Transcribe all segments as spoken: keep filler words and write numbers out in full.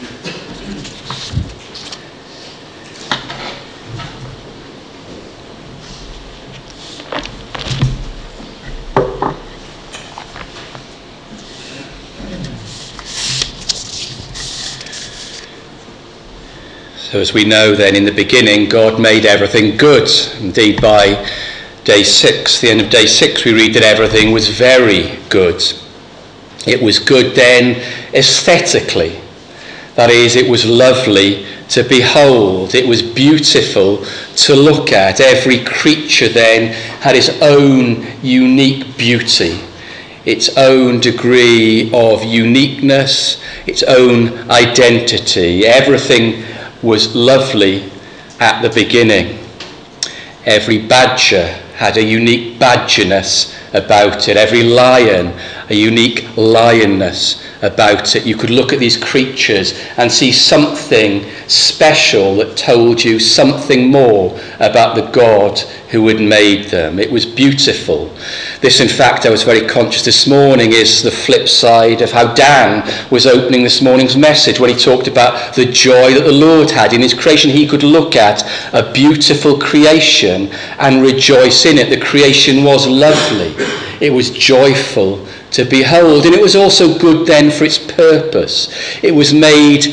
So as we know then, in the beginning, God made everything good. Indeed, by day six, the end of day six, we read that everything was very good. It was good then aesthetically. That is, it was lovely to behold. It was beautiful to look at. Every creature then had its own unique beauty, its own degree of uniqueness, its own identity. Everything was lovely at the beginning. Every badger had a unique badgerness about it. Every lion, a unique lionness about it. You could look at these creatures and see something special that told you something more about the God who had made them. It was beautiful. This, in fact, I was very conscious this morning, is the flip side of how Dan was opening this morning's message when he talked about the joy that the Lord had in his creation. He could look at a beautiful creation and rejoice in it. The creation was lovely. It was joyful to behold, and it was also good then for its purpose. It was made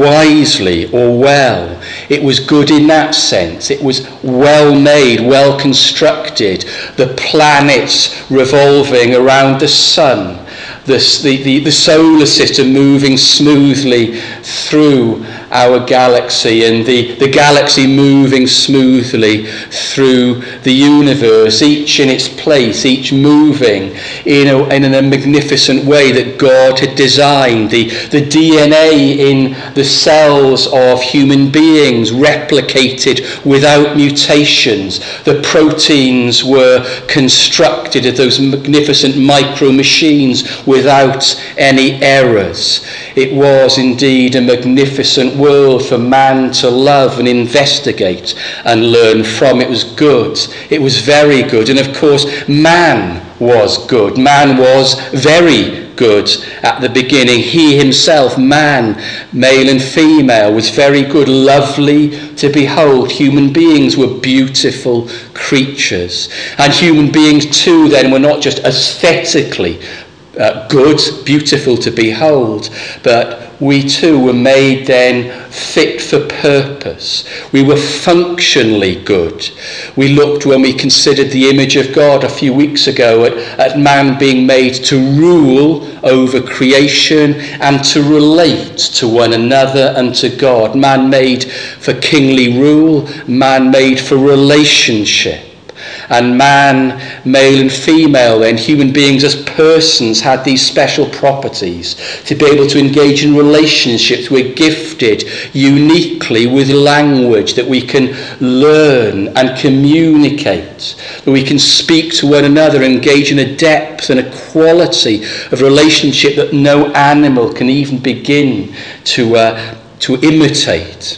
wisely or well. It was good in that sense. It was well made, well constructed. The planets revolving around the sun, the, the, the solar system moving smoothly through our galaxy, and the, the galaxy moving smoothly through the universe, each in its place, each moving in a, in a magnificent way that God had designed. The, the D N A in the cells of human beings replicated without mutations. The proteins were constructed as those magnificent micro machines without any errors. It was indeed a magnificent world for man to love and investigate and learn from. It was good. It was very good. And of course, man was good. Man was very good at the beginning. He himself, man, male and female, was very good, lovely to behold. Human beings were beautiful creatures. And human beings too then were not just aesthetically uh, good, beautiful to behold, but we too were made then fit for purpose. We were functionally good. We looked, when we considered the image of God a few weeks ago, at, at man being made to rule over creation and to relate to one another and to God. Man made for kingly rule, man made for relationship. And man, male and female, then human beings as persons had these special properties to be able to engage in relationships. We're gifted uniquely with language that we can learn and communicate, that we can speak to one another, engage in a depth and a quality of relationship that no animal can even begin to uh, to imitate.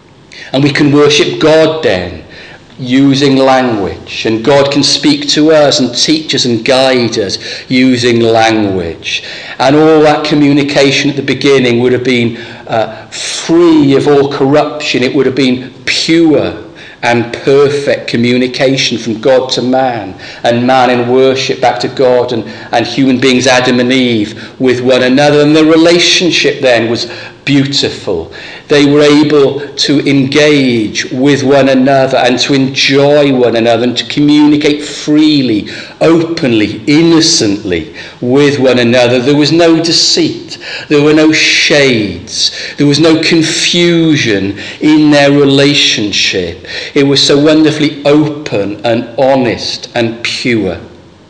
And we can worship God then, using language, and God can speak to us and teach us and guide us using language. And all that communication at the beginning would have been uh, free of all corruption. It would have been pure and perfect communication from God to man, and man in worship back to God, and, and human beings, Adam and Eve, with one another. And the relationship then was beautiful. They were able to engage with one another and to enjoy one another and to communicate freely, openly, innocently with one another. There was no deceit. There were no shades. There was no confusion in their relationship. It was so wonderfully open and honest and pure.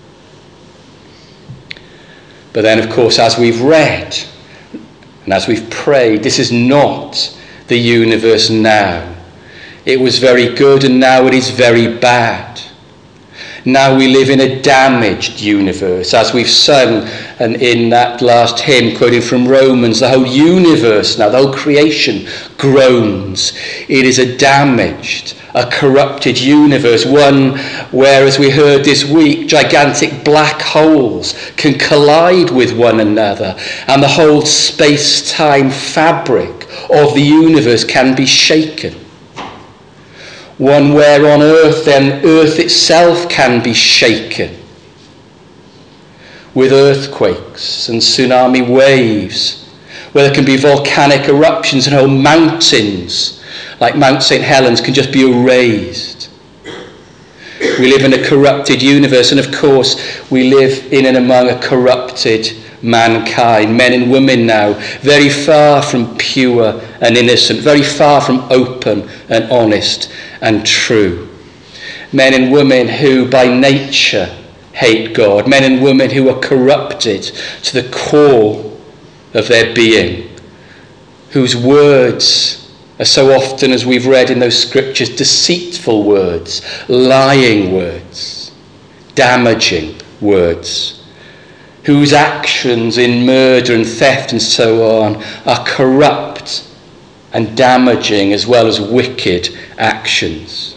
But then, of course, as we've read, and as we've prayed, this is not the universe now. It was very good and now it is very bad. Now we live in a damaged universe, as we've sung, and in that last hymn quoting from Romans, the whole universe now, the whole creation groans. It is a damaged, a corrupted universe, one where, as we heard this week, gigantic black holes can collide with one another, and the whole space-time fabric of the universe can be shaken. One where on earth then earth itself can be shaken with earthquakes and tsunami waves, where there can be volcanic eruptions and whole mountains like Mount Saint Helens can just be erased. We live in a corrupted universe, and of course we live in and among a corrupted mankind, men and women now, very far from pure and innocent, very far from open and honest and true. Men and women who by nature hate God, men and women who are corrupted to the core of their being, whose words are so often, as we've read in those scriptures, deceitful words, lying words, damaging words, whose actions in murder and theft and so on are corrupt and damaging as well as wicked actions.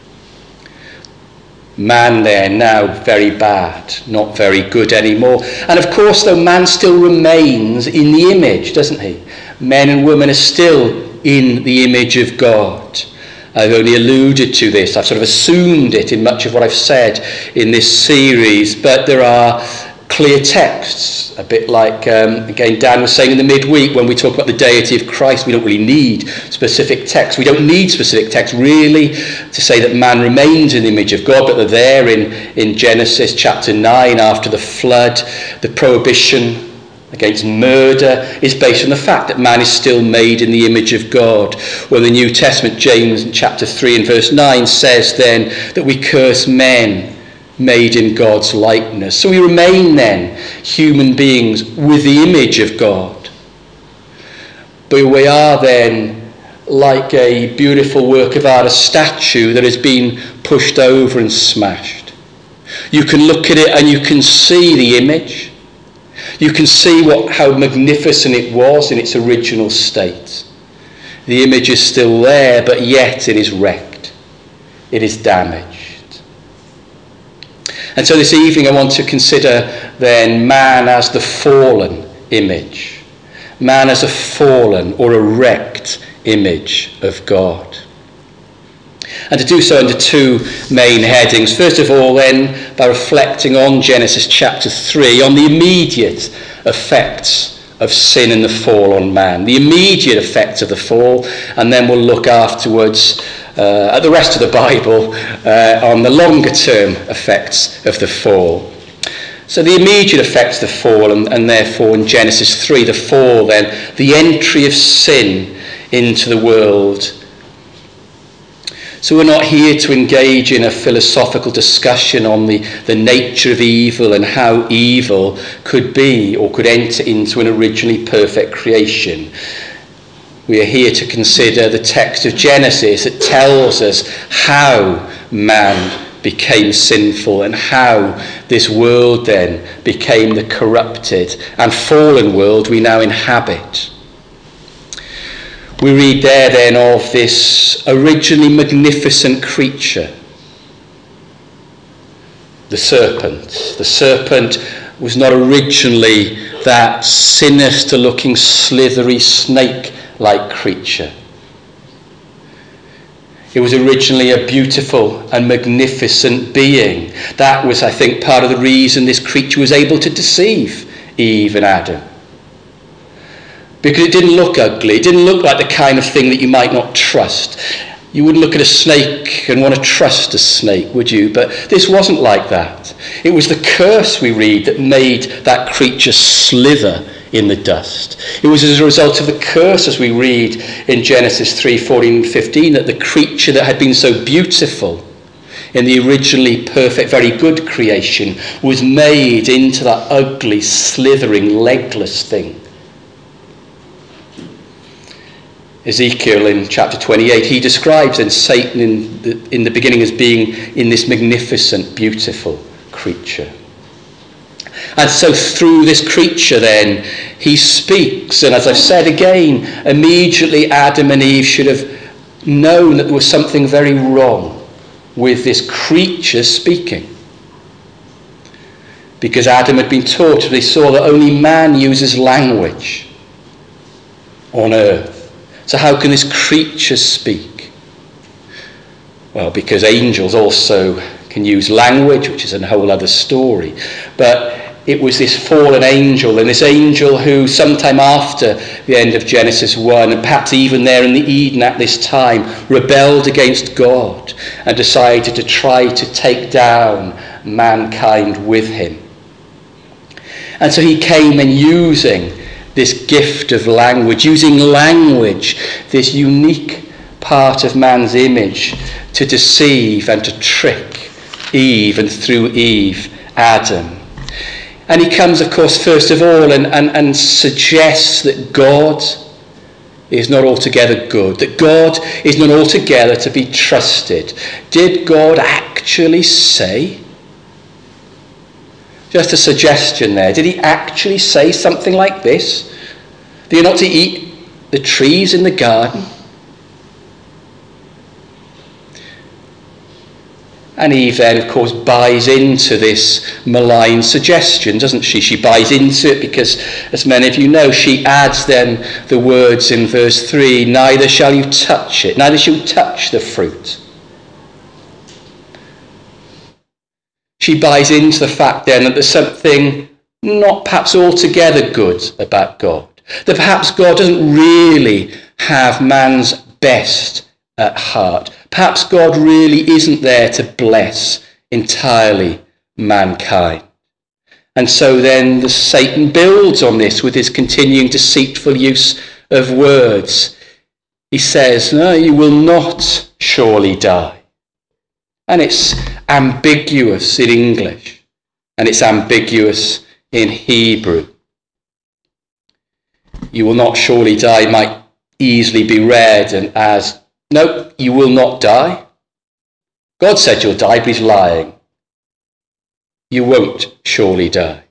Man there now very bad, not very good anymore. And of course, though, man still remains in the image, doesn't he? Men and women are still in the image of God. I've only alluded to this. I've sort of assumed it in much of what I've said in this series, but there are clear texts, a bit like, um, again, Dan was saying in the midweek when we talk about the deity of Christ, we don't really need specific texts. We don't need specific texts, really, to say that man remains in the image of God, but they're there in, in Genesis chapter nine, after the flood. The prohibition against murder is based on the fact that man is still made in the image of God. When the New Testament, James chapter three and verse nine, says then that we curse men made in God's likeness. So we remain then human beings with the image of God. But we are then like a beautiful work of art, a statue that has been pushed over and smashed. You can look at it and you can see the image. You can see what how magnificent it was in its original state. The image is still there, but yet it is wrecked. It is damaged. And so this evening I want to consider then man as the fallen image. Man as a fallen or a wrecked image of God. And to do so under two main headings. First of all then, by reflecting on Genesis chapter three, on the immediate effects of sin and the fall on man. The immediate effects of the fall, and then we'll look afterwards Uh, at the rest of the Bible uh, on the longer term effects of the fall. So the immediate effects of the fall, and, and therefore in Genesis three, the fall then, the entry of sin into the world. So we're not here to engage in a philosophical discussion on the, the nature of evil and how evil could be or could enter into an originally perfect creation. We are here to consider the text of Genesis that tells us how man became sinful and how this world then became the corrupted and fallen world we now inhabit. We read there then of this originally magnificent creature, the serpent. The serpent was not originally that sinister-looking, slithery snake like creature. It was originally a beautiful and magnificent being. That was, I think, part of the reason this creature was able to deceive Eve and Adam. Because it didn't look ugly. It didn't look like the kind of thing that you might not trust. You wouldn't look at a snake and want to trust a snake, would you? But this wasn't like that. It was the curse, we read, that made that creature slither in the dust. It was as a result of the curse, as we read in Genesis three, fourteen and fifteen, that the creature that had been so beautiful in the originally perfect, very good creation was made into that ugly, slithering, legless thing. Ezekiel in chapter twenty-eight, he describes then Satan in the, in the beginning as being in this magnificent, beautiful creature. And so through this creature then, he speaks. And as I've said again, immediately Adam and Eve should have known that there was something very wrong with this creature speaking. Because Adam had been taught, they saw that only man uses language on earth. So how can this creature speak? Well, because angels also can use language, which is a whole other story. But it was this fallen angel, and this angel who sometime after the end of Genesis one, and perhaps even there in the Eden at this time, rebelled against God and decided to try to take down mankind with him. And so he came in using this gift of language, using language, this unique part of man's image, to deceive and to trick Eve, and through Eve, Adam. And he comes, of course, first of all, and, and, and suggests that God is not altogether good, that God is not altogether to be trusted. Did God actually say? Just a suggestion there. Did he actually say something like this? That you're not to eat the trees in the garden? And Eve then, of course, buys into this malign suggestion, doesn't she? She buys into it because, as many of you know, she adds then the words in verse three, neither shall you touch it, neither shall you touch the fruit. She buys into the fact then that there's something not perhaps altogether good about God. That perhaps God doesn't really have man's best at heart. Perhaps God really isn't there to bless entirely mankind. And so then the Satan builds on this with his continuing deceitful use of words. He says, no, you will not surely die. And it's ambiguous in English, and it's ambiguous in Hebrew. You will not surely die might easily be read and as, no, you will not die. God said you'll die, but he's lying. You won't surely die.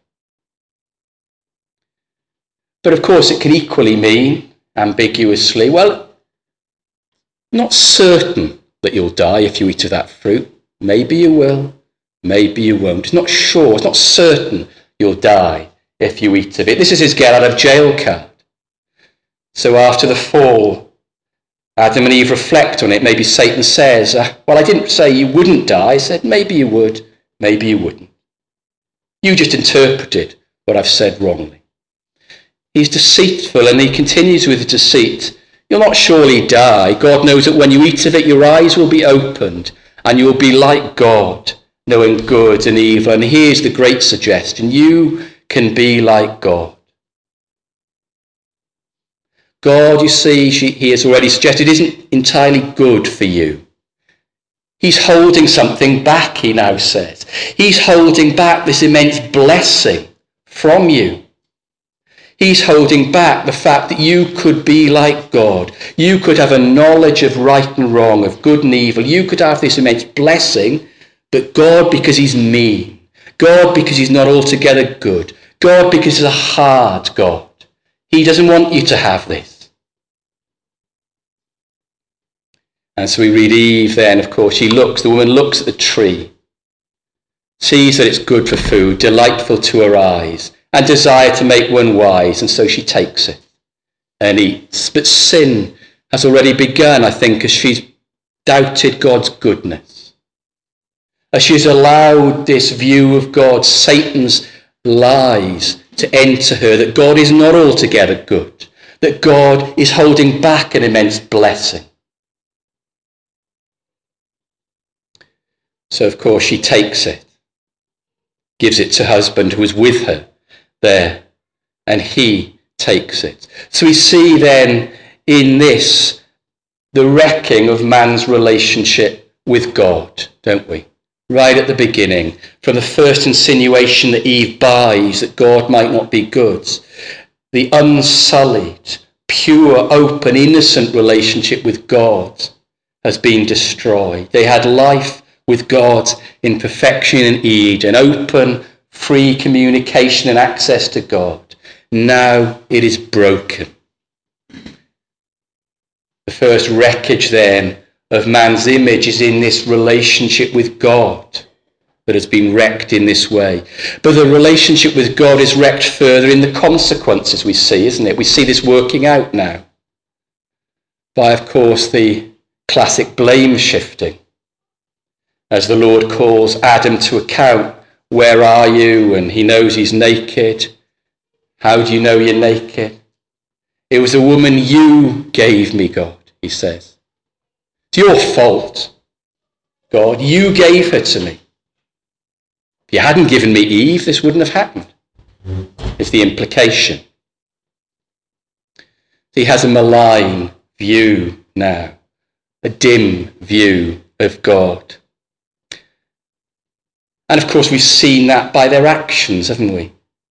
But of course it can equally mean, ambiguously, well, not certain that you'll die if you eat of that fruit. Maybe you will, maybe you won't. It's not sure, it's not certain you'll die if you eat of it. This is his get out of jail card. So after the fall, Adam and Eve reflect on it. Maybe Satan says, well, I didn't say you wouldn't die. I said maybe you would, maybe you wouldn't. You just interpreted what I've said wrongly. He's deceitful, and he continues with deceit. You'll not surely die. God knows that when you eat of it, your eyes will be opened, and you will be like God, knowing good and evil. And here's the great suggestion. You can be like God. God, you see, she, he has already suggested, isn't entirely good for you. He's holding something back, he now says. He's holding back this immense blessing from you. He's holding back the fact that you could be like God. You could have a knowledge of right and wrong, of good and evil. You could have this immense blessing, but God, because he's mean. God, because he's not altogether good. God, because he's a hard God. He doesn't want you to have this. And so we read Eve then, of course, she looks, the woman looks at the tree, sees that it's good for food, delightful to her eyes, and desire to make one wise, and so she takes it and eats. But sin has already begun, I think, as she's doubted God's goodness. As she's allowed this view of God, Satan's lies, to enter her, that God is not altogether good, that God is holding back an immense blessing. So, of course, she takes it, gives it to her husband who was with her there, and he takes it. So we see then in this the wrecking of man's relationship with God, don't we? Right at the beginning, from the first insinuation that Eve buys that God might not be good, the unsullied, pure, open, innocent relationship with God has been destroyed. They had life with God in perfection in Eden, open, free communication and access to God. Now it is broken. The first wreckage then of man's image is in this relationship with God that has been wrecked in this way. But the relationship with God is wrecked further in the consequences we see, isn't it? We see this working out now by, of course, the classic blame shifting. As the Lord calls Adam to account, where are you? And he knows he's naked. How do you know you're naked? It was a woman you gave me, God, he says. It's your fault, God. You gave her to me. If you hadn't given me Eve, this wouldn't have happened, is the implication. He has a malign view now, a dim view of God. And of course, we've seen that by their actions, haven't we?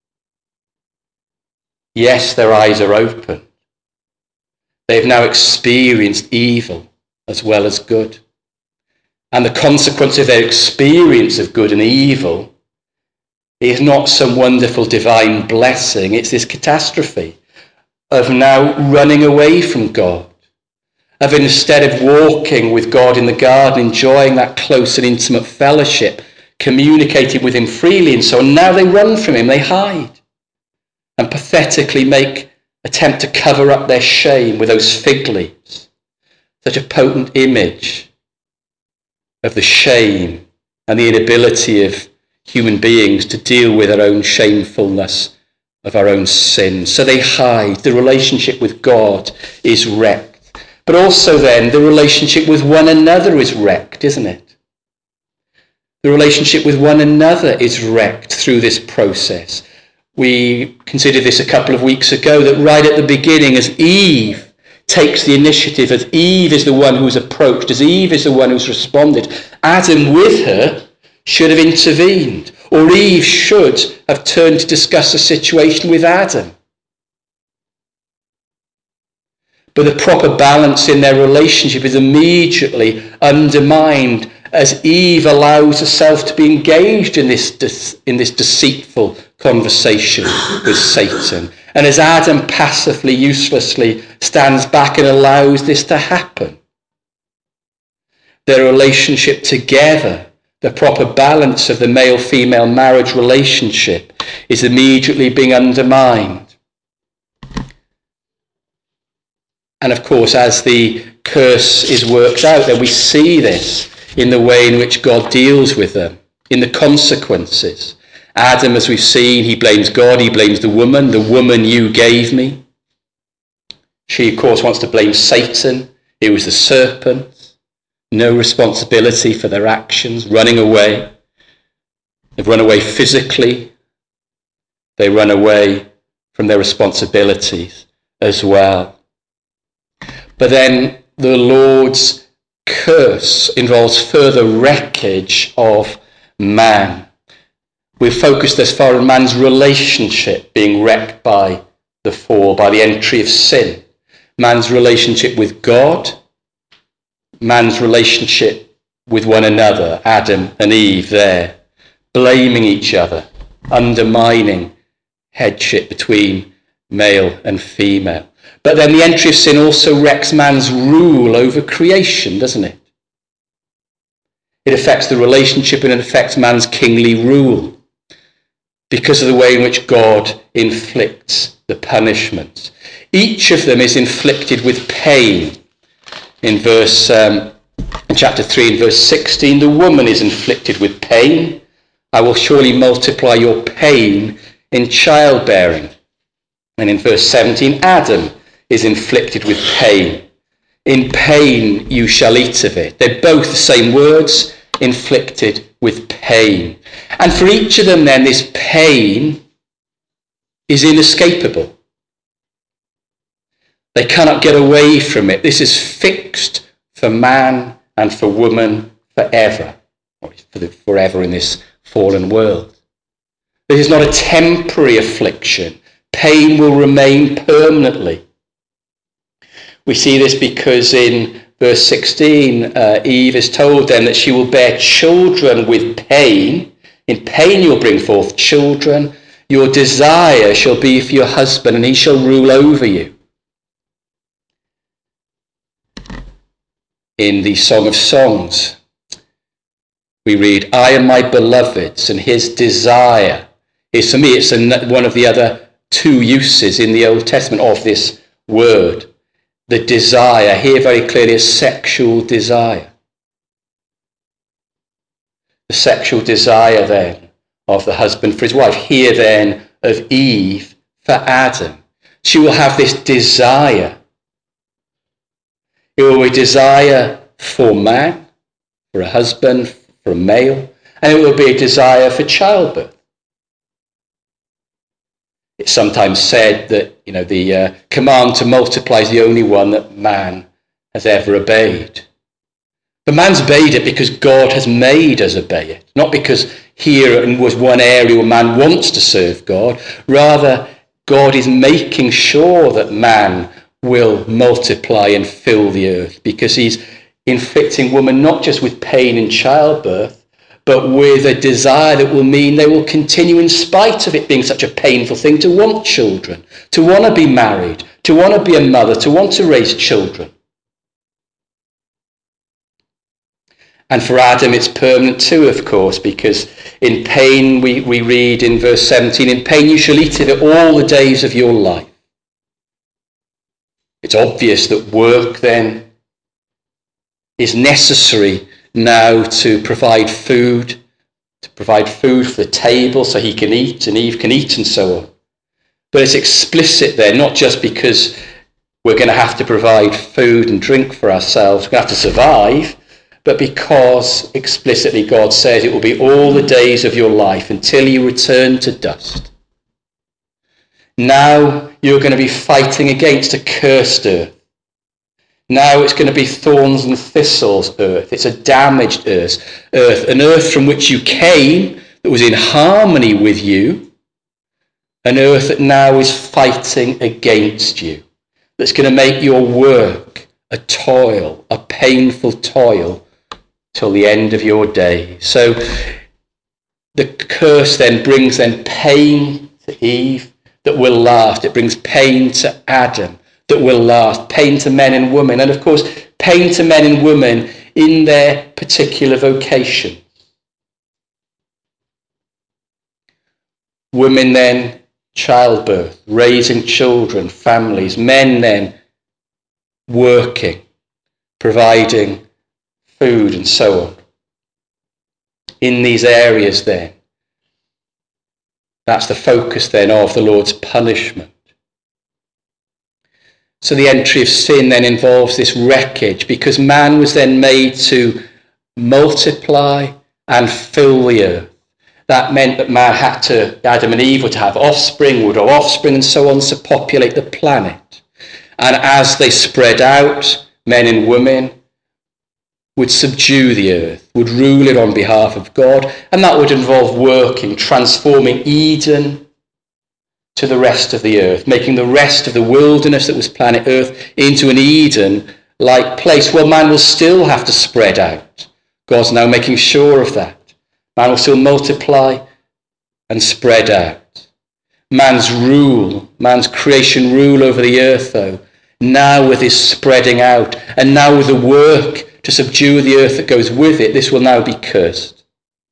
Yes, their eyes are open. They've now experienced evil as well as good. And the consequence of their experience of good and evil is not some wonderful divine blessing. It's this catastrophe of now running away from God, of instead of walking with God in the garden, enjoying that close and intimate fellowship, communicating with him freely and so on, now they run from him, they hide, and pathetically make attempt to cover up their shame with those fig leaves. Such a potent image of the shame and the inability of human beings to deal with our own shamefulness of our own sin. So they hide. The relationship with God is wrecked. But also then, the relationship with one another is wrecked, isn't it? The relationship with one another is wrecked through this process. We considered this a couple of weeks ago, that right at the beginning, as Eve takes the initiative, as Eve is the one who's approached, as Eve is the one who's responded, Adam with her should have intervened, or Eve should have turned to discuss the situation with Adam. But the proper balance in their relationship is immediately undermined as Eve allows herself to be engaged in this, de- in this deceitful conversation with Satan. And as Adam passively, uselessly stands back and allows this to happen, their relationship together, the proper balance of the male-female marriage relationship, is immediately being undermined. And of course, as the curse is worked out, then we see this in the way in which God deals with them, in the consequences. Adam, as we've seen, he blames God, he blames the woman, the woman you gave me. She, of course, wants to blame Satan. It was the serpent. No responsibility for their actions, running away. They've run away physically. They run away from their responsibilities as well. But then the Lord's curse involves further wreckage of man. We've focused thus far on man's relationship being wrecked by the fall, by the entry of sin. Man's relationship with God, man's relationship with one another, Adam and Eve there, blaming each other, undermining headship between male and female. But then the entry of sin also wrecks man's rule over creation, doesn't it? It affects the relationship and it affects man's kingly rule because of the way in which God inflicts the punishments. Each of them is inflicted with pain. In verse, um, in chapter three, in verse sixteen, the woman is inflicted with pain. I will surely multiply your pain in childbearing. And in verse seventeen, Adam is inflicted with pain. In pain you shall eat of it. They're both the same words, inflicted with pain. And for each of them then, this pain is inescapable. They cannot get away from it. This is fixed for man and for woman forever, or for the forever in this fallen world. This is not a temporary affliction. Pain will remain permanently. We see this because in verse sixteen, uh, Eve is told then that she will bear children with pain. In pain you'll bring forth children. Your desire shall be for your husband, and he shall rule over you. In the Song of Songs, we read, I am my beloved's, and his desire is, for me, it's one of the other two uses in the Old Testament of this word. The desire, here very clearly, is sexual desire. The sexual desire, then, of the husband for his wife. Here, then, of Eve for Adam. She will have this desire. It will be desire for man, for a husband, for a male, and it will be a desire for childbirth. It's sometimes said that, you know, the uh, command to multiply is the only one that man has ever obeyed. But man's obeyed it because God has made us obey it, not because here was one area where man wants to serve God. Rather, God is making sure that man will multiply and fill the earth, because he's inflicting woman not just with pain in childbirth, but with a desire that will mean they will continue, in spite of it being such a painful thing, to want children, to want to be married, to want to be a mother, to want to raise children. And for Adam, it's permanent too, of course, because in pain, we, we read in verse seventeen, in pain you shall eat of it all the days of your life. It's obvious that work then is necessary now to provide food, to provide food for the table so he can eat and Eve can eat and so on. But it's explicit there, not just because we're going to have to provide food and drink for ourselves, we're going to have to survive, but because explicitly God says it will be all the days of your life until you return to dust. Now you're going to be fighting against a cursed earth. Now it's going to be thorns and thistles earth. It's a damaged earth, earth, an earth from which you came that was in harmony with you, an earth that now is fighting against you, that's going to make your work a toil, a painful toil, till the end of your days. So the curse then brings then pain to Eve that will last. It brings pain to Adam that will last. Pain to men and women. And of course, pain to men and women in their particular vocation. Women then, childbirth, raising children, families. Men then, working, providing food and so on. In these areas then, that's the focus then of the Lord's punishment. So the entry of sin then involves this wreckage, because man was then made to multiply and fill the earth. That meant that man had to, Adam and Eve were to have offspring, would have offspring and so on, to populate the planet. And as they spread out, men and women would subdue the earth, would rule it on behalf of God, and that would involve working, transforming Eden to the rest of the earth, making the rest of the wilderness that was planet Earth into an Eden-like place. Well, man will still have to spread out. God's now making sure of that. Man will still multiply and spread out. Man's rule, man's creation rule over the earth, though, now with his spreading out, and now with the work to subdue the earth that goes with it, this will now be cursed.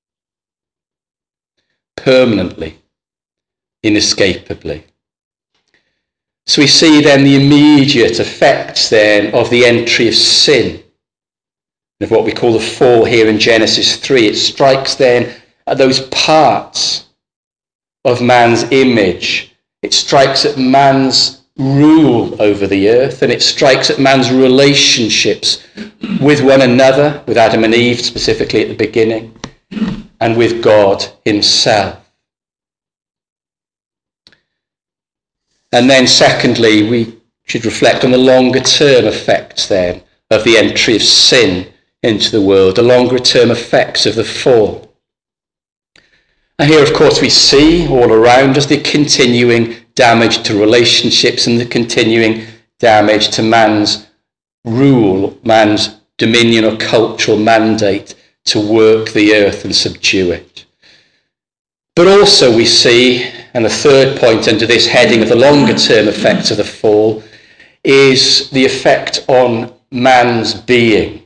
Permanently, inescapably. So we see then the immediate effects then of the entry of sin, of what we call the fall here in Genesis three. It strikes then at those parts of man's image. It strikes at man's rule over the earth, and it strikes at man's relationships with one another, with Adam and Eve specifically at the beginning, and with God himself. And then secondly, we should reflect on the longer term effects then of the entry of sin into the world, the longer term effects of the fall. And here, of course, we see all around us the continuing damage to relationships and the continuing damage to man's rule, man's dominion or cultural mandate to work the earth and subdue it. But also we see, and the third point under this heading of the longer term effects of the fall, is the effect on man's being.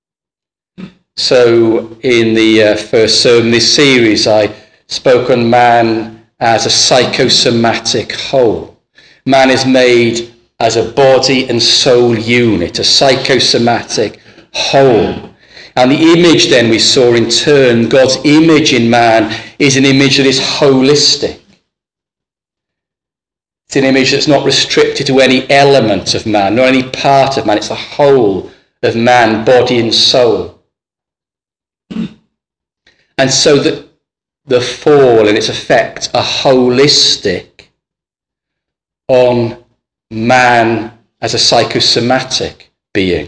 So in the uh, first sermon this series, I spoke on man as a psychosomatic whole. Man is made as a body and soul unit, a psychosomatic whole. And the image then we saw in turn, God's image in man, is an image that is holistic. It's an image that's not restricted to any element of man, nor any part of man. It's the whole of man, body and soul. And so that the fall and its effects are holistic on man as a psychosomatic being.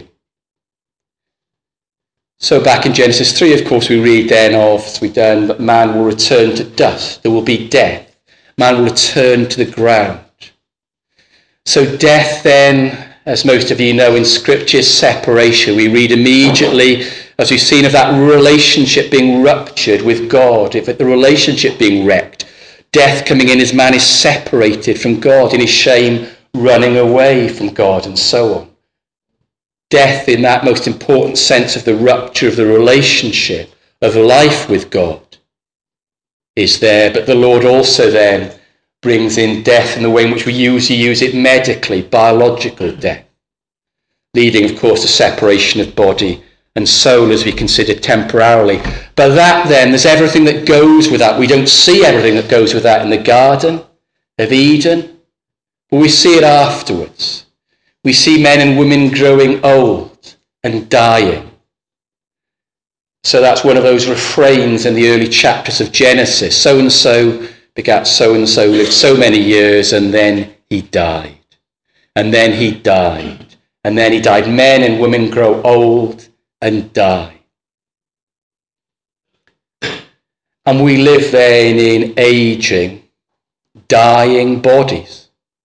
So back in Genesis three, of course, we read then of, as we've done, that man will return to dust. There will be death. Man will return to the ground. So death then, as most of you know in Scripture, is separation. We read immediately, as we've seen, of that relationship being ruptured with God, if the relationship being wrecked, death coming in as man is separated from God, in his shame running away from God, and so on. Death in that most important sense of the rupture of the relationship of life with God is there, but the Lord also then brings in death in the way in which we usually use it medically, biological death, leading, of course, to separation of body and soul as we consider temporarily. But that then, there's everything that goes with that. We don't see everything that goes with that in the Garden of Eden, but we see it afterwards. We see men and women growing old and dying. So that's one of those refrains in the early chapters of Genesis. So-and-so begat so-and-so, lived so many years, and then he died. And then he died. And then he died. Men and women grow old and die. And we live then in aging, dying bodies.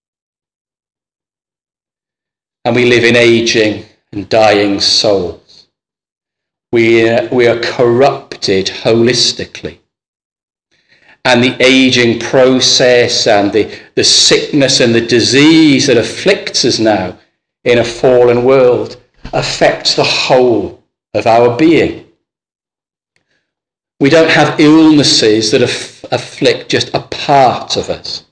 And we live in aging and dying souls. We are, we are corrupted holistically. And the aging process and the, the sickness and the disease that afflicts us now in a fallen world affects the whole of our being. We don't have illnesses that aff- afflict just a part of us.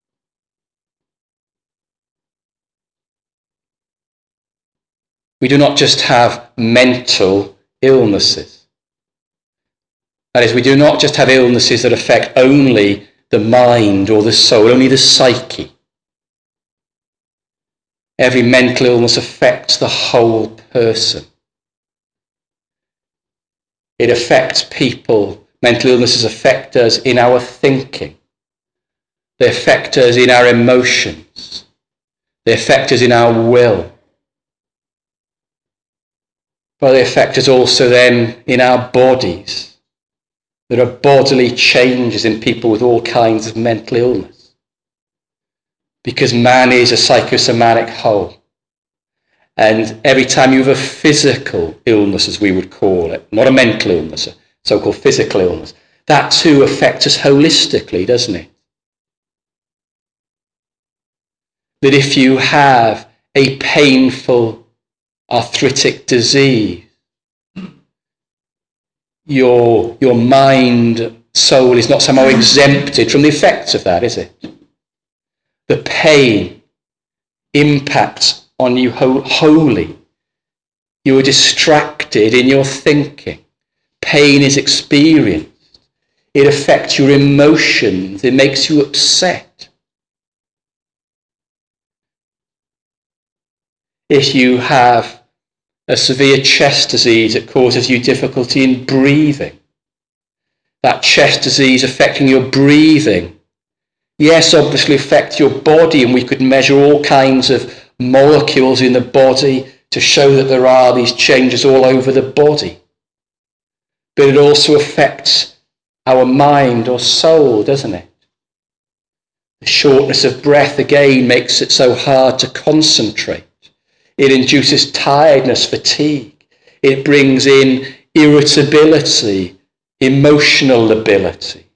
We do not just have mental illnesses. That is, we do not just have illnesses that affect only the mind or the soul, only the psyche. Every mental illness affects the whole person. It affects people. Mental illnesses affect us in our thinking. They affect us in our emotions. They affect us in our will. But they affect us also then in our bodies. There are bodily changes in people with all kinds of mental illness. Because man is a psychosomatic whole. And every time you have a physical illness, as we would call it, not a mental illness, a so-called physical illness, that too affects us holistically, doesn't it? That if you have a painful arthritic disease, your, your mind, soul is not somehow exempted from the effects of that, is it? The pain impacts on you wholly. You are distracted in your thinking. Pain is experienced. It affects your emotions. It makes you upset. If you have a severe chest disease, it causes you difficulty in breathing. That chest disease affecting your breathing, yes, obviously affects your body, and we could measure all kinds of molecules in the body to show that there are these changes all over the body. But it also affects our mind or soul, doesn't it? The shortness of breath again makes it so hard to concentrate. It induces tiredness, fatigue. It brings in irritability, emotional lability.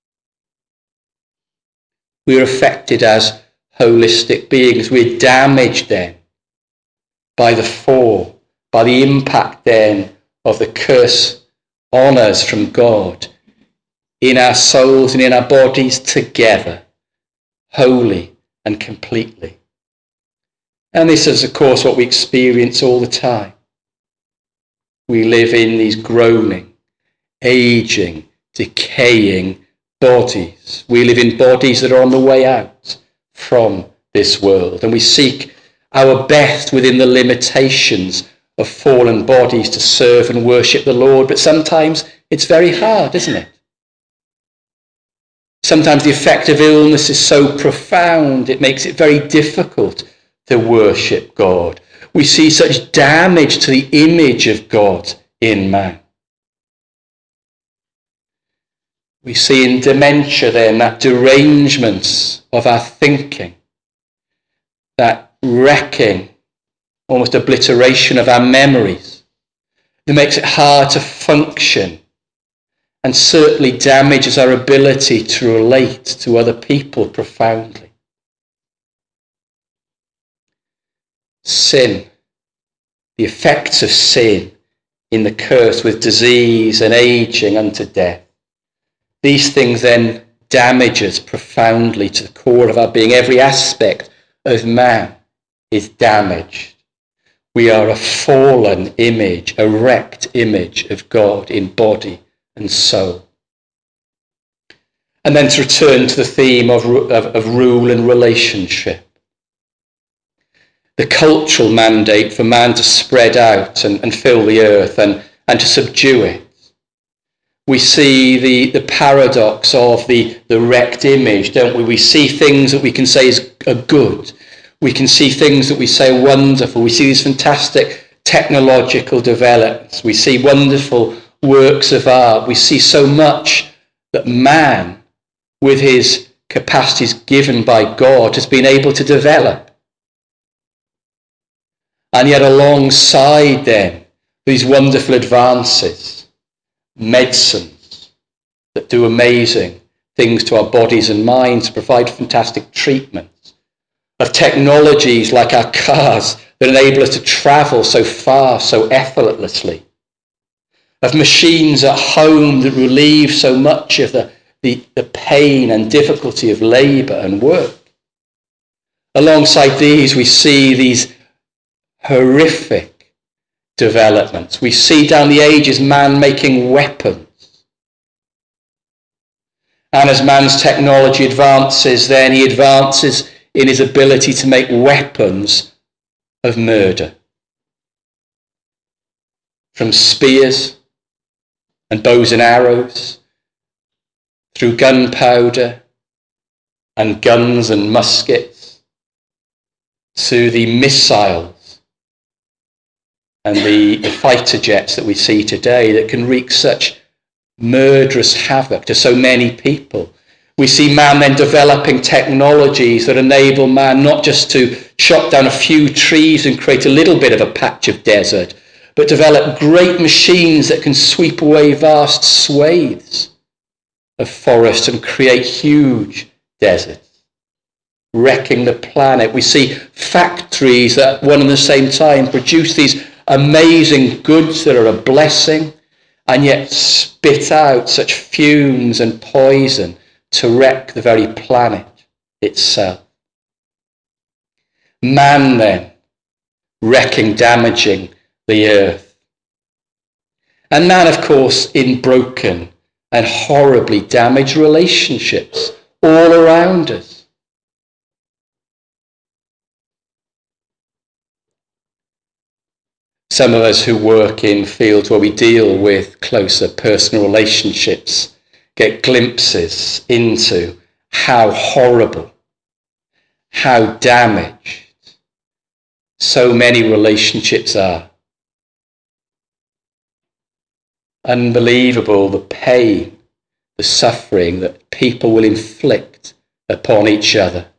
We are affected as holistic beings. We're damaged then by the fall, by the impact then of the curse on us from God, in our souls and in our bodies together, wholly and completely. And this is, of course, what we experience all the time. We live in these groaning, aging, decaying bodies. We live in bodies that are on the way out from this world, and we seek our best within the limitations of fallen bodies to serve and worship the Lord. But sometimes it's very hard, isn't it? Sometimes the effect of illness is so profound, it makes it very difficult to worship God. We see such damage to the image of God in man. We see in dementia then that derangement of our thinking, that wrecking, almost obliteration of our memories, that makes it hard to function and certainly damages our ability to relate to other people profoundly. Sin, the effects of sin in the curse with disease and aging unto death. These things then damage us profoundly to the core of our being. Every aspect of man is damaged. We are a fallen image, a wrecked image of God in body and soul. And then to return to the theme of, of, of rule and relationship. The cultural mandate for man to spread out and, and fill the earth and, and to subdue it. We see the, the paradox of the, the wrecked image, don't we? We see things that we can say is, are good. We can see things that we say are wonderful. We see these fantastic technological developments. We see wonderful works of art. We see so much that man, with his capacities given by God, has been able to develop. And yet alongside them, these wonderful advances, medicines that do amazing things to our bodies and minds, provide fantastic treatments, of technologies like our cars that enable us to travel so far, so effortlessly, of machines at home that relieve so much of the, the, the pain and difficulty of labour and work. Alongside these, we see these horrific developments. We see down the ages man making weapons. And as man's technology advances, then he advances in his ability to make weapons of murder. From spears and bows and arrows, through gunpowder and guns and muskets, to the missiles and the, the fighter jets that we see today that can wreak such murderous havoc to so many people. We see man then developing technologies that enable man not just to chop down a few trees and create a little bit of a patch of desert, but develop great machines that can sweep away vast swathes of forest and create huge deserts, wrecking the planet. We see factories that at one and the same time produce these amazing goods that are a blessing and yet spit out such fumes and poison to wreck the very planet itself. Man then, wrecking, damaging the earth. And man, of course, in broken and horribly damaged relationships all around us. Some of us who work in fields where we deal with closer personal relationships get glimpses into how horrible, how damaged so many relationships are. Unbelievable the pain, the suffering that people will inflict upon each other.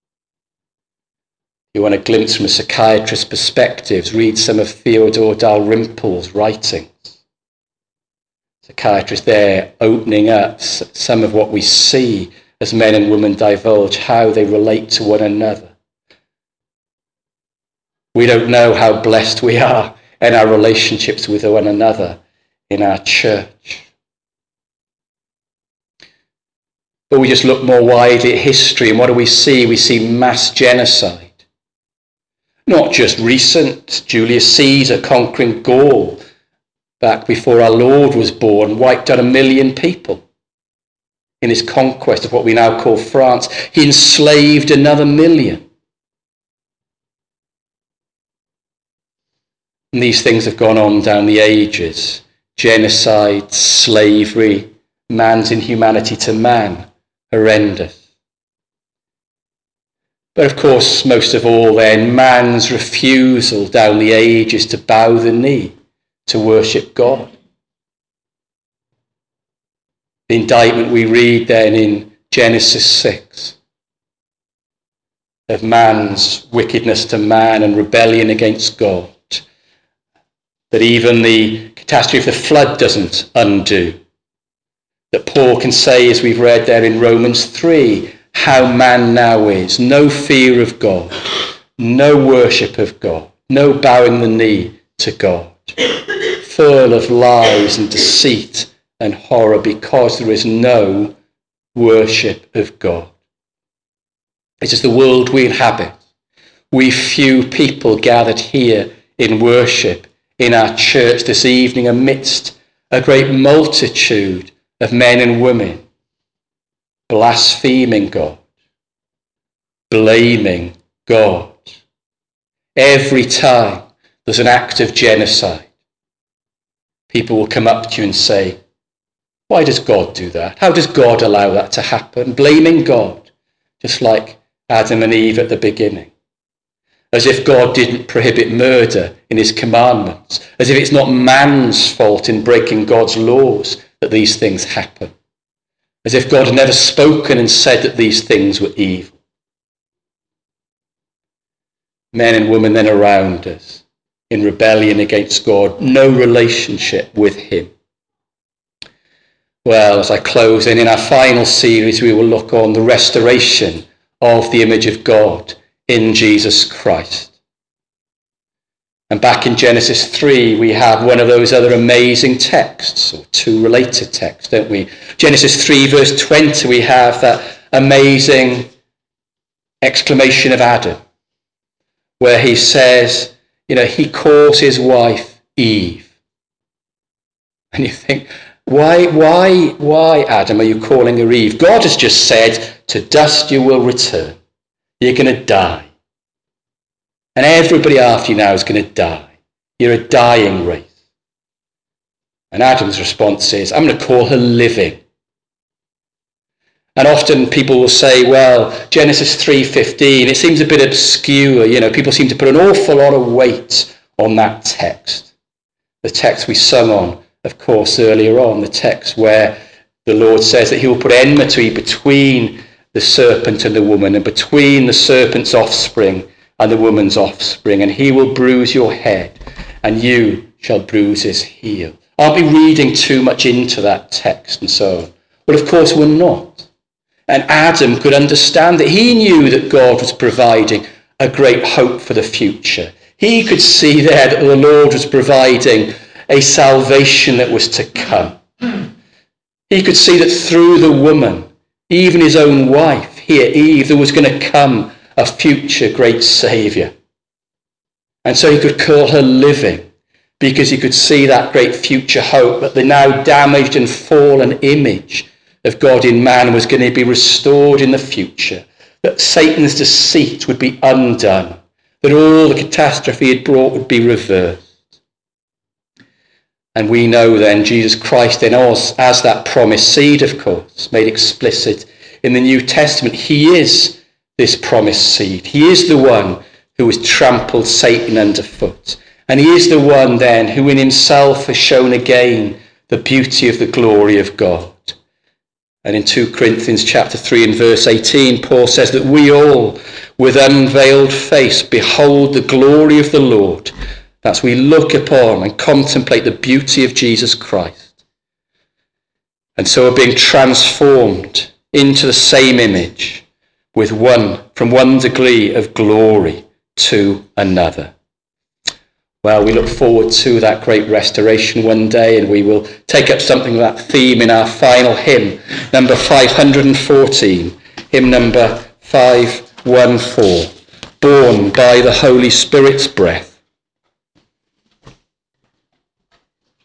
You want a glimpse from a psychiatrist's perspective, read some of Theodore Dalrymple's writings. Psychiatrist there opening up some of what we see as men and women divulge, how they relate to one another. We don't know how blessed we are in our relationships with one another in our church. But we just look more widely at history, and what do we see? We see mass genocide. Not just recent. Julius Caesar conquering Gaul back before our Lord was born, wiped out a million people in his conquest of what we now call France. He enslaved another million. And these things have gone on down the ages. Genocide, slavery, man's inhumanity to man. Horrendous. But of course, most of all then, man's refusal down the ages to bow the knee, to worship God. The indictment we read then in Genesis six of man's wickedness to man and rebellion against God, that even the catastrophe of the flood doesn't undo. That Paul can say, as we've read there in Romans three, how man now is. No fear of God, no worship of God, no bowing the knee to God. Full of lies and deceit and horror because there is no worship of God. It is the world we inhabit. We few people gathered here in worship in our church this evening amidst a great multitude of men and women blaspheming God, blaming God. Every time there's an act of genocide, people will come up to you and say, why does God do that? How does God allow that to happen? Blaming God, just like Adam and Eve at the beginning. As if God didn't prohibit murder in his commandments. As if it's not man's fault in breaking God's laws that these things happen. As if God had never spoken and said that these things were evil. Men and women then around us in rebellion against God, no relationship with him. Well, as I close, and in our final series, we will look on the restoration of the image of God in Jesus Christ. And back in Genesis three, we have one of those other amazing texts, or two related texts, don't we? Genesis three, verse twenty, we have that amazing exclamation of Adam, where he says, you know, he calls his wife Eve. And you think, why, why, why, Adam, are you calling her Eve? God has just said, to dust you will return. You're going to die. And everybody after you now is going to die. You're a dying race. And Adam's response is, I'm going to call her living. And often people will say, well, Genesis three fifteen, it seems a bit obscure. You know, people seem to put an awful lot of weight on that text. The text we sung on, of course, earlier on, the text where the Lord says that he will put enmity between the serpent and the woman, and between the serpent's offspring and the woman's offspring, and he will bruise your head, and you shall bruise his heel. Aren't we reading too much into that text and so on? Well, of course we're not. And Adam could understand that. He knew that God was providing a great hope for the future. He could see there that the Lord was providing a salvation that was to come. He could see that through the woman, even his own wife, here, Eve, there was going to come a future great Saviour. And so he could call her living, because he could see that great future hope that the now damaged and fallen image of God in man was going to be restored in the future, that Satan's deceit would be undone, that all the catastrophe it brought would be reversed. And we know then Jesus Christ in us as that promised seed, of course, made explicit in the New Testament. He is this promised seed. He is the one who has trampled Satan underfoot. And he is the one then who in himself has shown again the beauty of the glory of God. And in two Corinthians chapter three and verse eighteen, Paul says that we all, with unveiled face, behold the glory of the Lord. That's we look upon and contemplate the beauty of Jesus Christ. And so we're being transformed into the same image, with one, from one degree of glory to another. Well, we look forward to that great restoration one day, and we will take up something of that theme in our final hymn, number five hundred fourteen, hymn number five one four, Born by the Holy Spirit's breath.